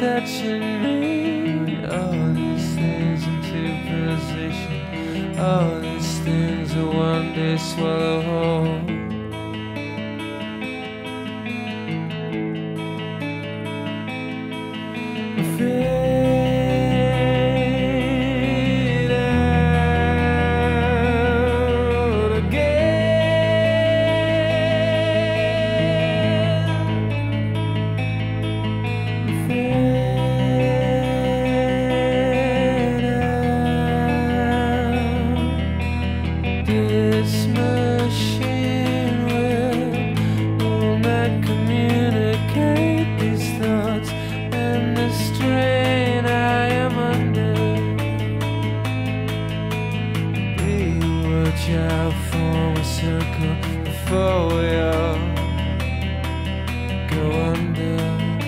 touching me. All these things into position. All these things will one day swallow whole. This machine will not communicate these thoughts and the strain I am under. We watch out, form a circle before we all go under.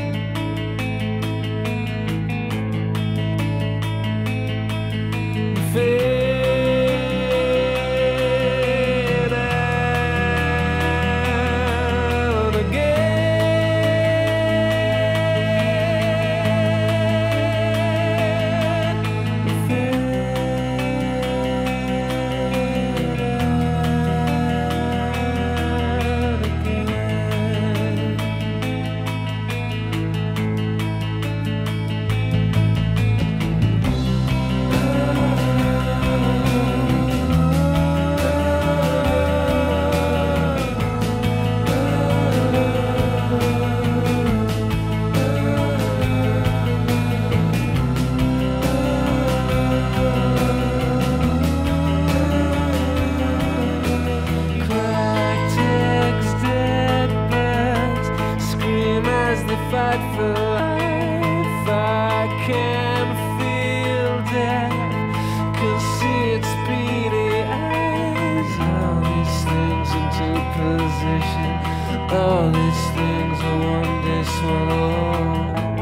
Fight for life, I can feel death, can see its beady eyes. All these things into position, all these things will one day swallow.